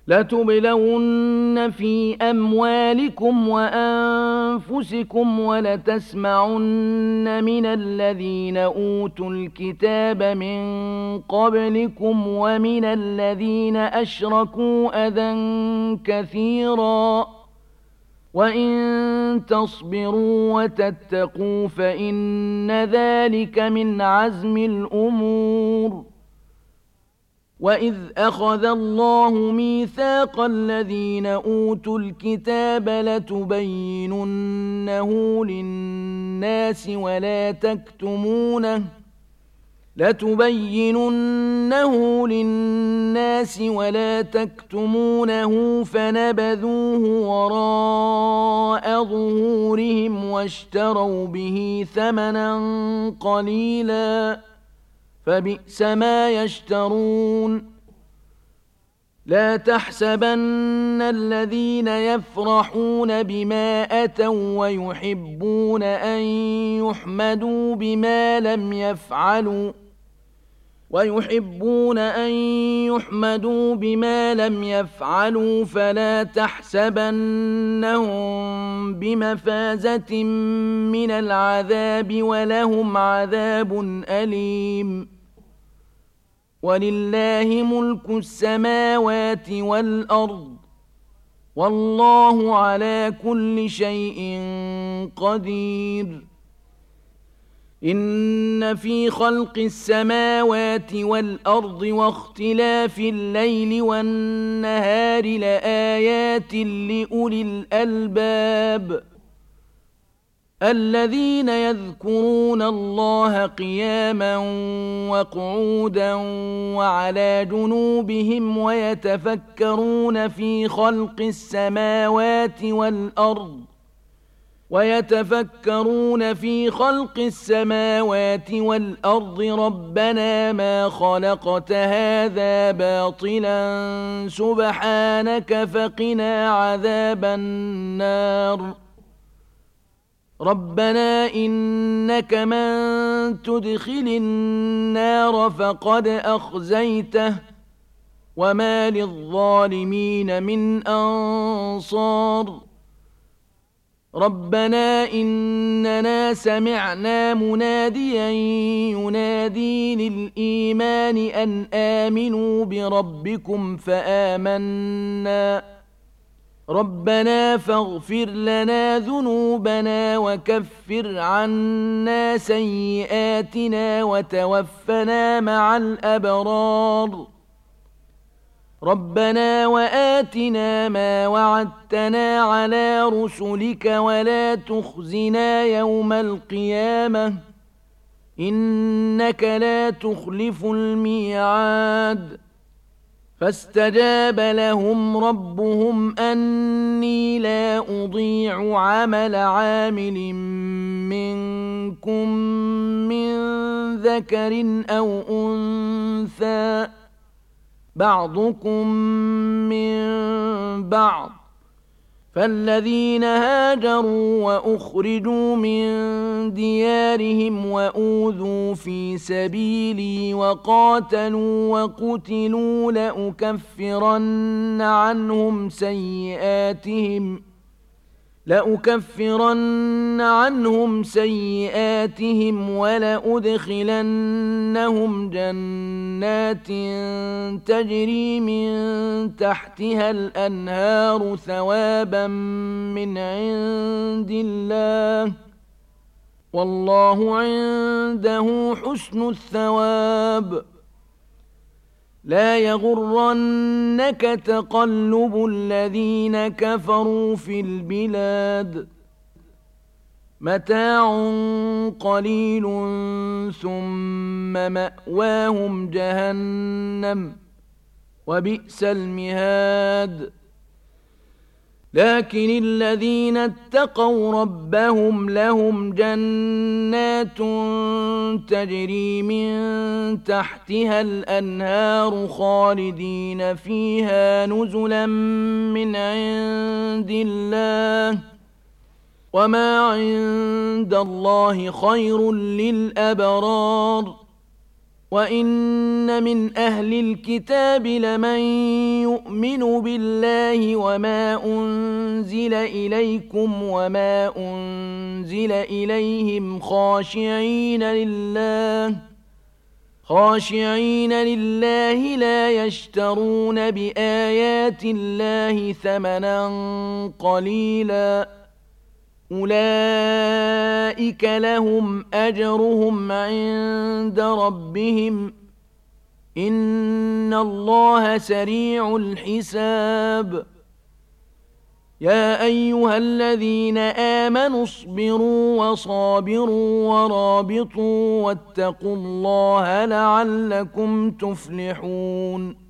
لتبلون في أموالكم وأنفسكم ولتسمعن من الذين أوتوا الكتاب من قبلكم ومن الذين أشركوا أذى كثيرا وإن تصبروا وتتقوا فإن ذلك من عزم الأمور وإذ أخذ الله ميثاق الذين أوتوا الكتاب لتبيننه للناس ولا تكتمونه فنبذوه وراء ظهورهم واشتروا به ثمنا قليلا فبئس ما يشترون لا تحسبن الذين يفرحون بما أتوا ويحبون أن يحمدوا بما لم يفعلوا فلا تحسبنهم بمفازة من العذاب ولهم عذاب أليم ولله ملك السماوات والأرض والله على كل شيء قدير إن في خلق السماوات والأرض واختلاف الليل والنهار لآيات لأولي الألباب الذين يذكرون الله قياما وقعودا وعلى جنوبهم ويتفكرون في خلق السماوات والأرض ربنا ما خلقت هذا باطلا سبحانك فقنا عذاب النار ربنا إنك من تدخل النار فقد أخزيته وما للظالمين من أنصار ربنا إننا سمعنا مناديا ينادي للإيمان أن آمنوا بربكم فآمنا ربنا فاغفر لنا ذنوبنا وكفر عنا سيئاتنا وتوفنا مع الأبرار ربنا وآتنا ما وعدتنا على رسلك ولا تخزنا يوم القيامة إنك لا تخلف الميعاد فاستجاب لهم ربهم أني لا أضيع عمل عامل منكم من ذكر أو أنثى بعضكم من بعض فالذين هاجروا وأخرجوا من ديارهم وأوذوا في سبيلي وقاتلوا وقتلوا لأكفرن عنهم سيئاتهم ولأدخلنهم جنات تجري من تحتها الأنهار ثوابا من عند الله والله عنده حسن الثواب لا يغرنك تقلب الذين كفروا في البلاد متاع قليل ثم مأواهم جهنم وبئس المهاد لكن الذين اتقوا ربهم لهم جنات تجري من تحتها الأنهار خالدين فيها نزلا من عند الله وما عند الله خير للأبرار وإن من أهل الكتاب لمن يؤمن يؤمن بالله وما أنزل إليكم وما أنزل إليهم خاشعين لله لا يشترون بآيات الله ثمنا قليلا أولئك لهم أجرهم عند ربهم إن الله سريع الحساب يا أيها الذين آمنوا اصبروا وصابروا ورابطوا واتقوا الله لعلكم تفلحون